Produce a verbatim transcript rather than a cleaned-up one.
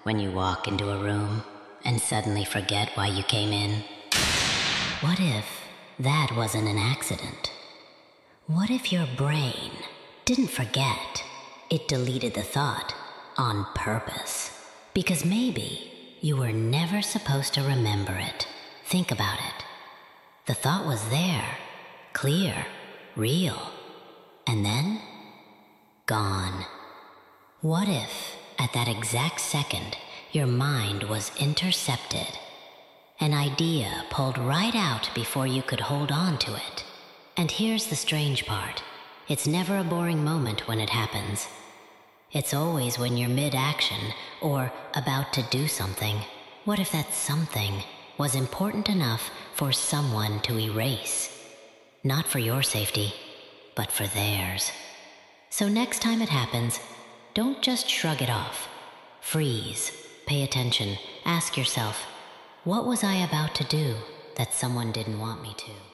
when you walk into a room and suddenly forget why you came in? What if that wasn't an accident? What if your brain didn't forget? It deleted the thought on purpose. Because maybe you were never supposed to remember it. Think about it. The thought was there, clear, real, and then gone. What if, at that exact second, your mind was intercepted? An idea pulled right out before you could hold on to it. And here's the strange part. It's never a boring moment when it happens. It's always when you're mid-action or about to do something. What if that something was important enough for someone to erase? Not for your safety, but for theirs. So next time it happens, don't just shrug it off. Freeze, pay attention, ask yourself, what was I about to do that someone didn't want me to?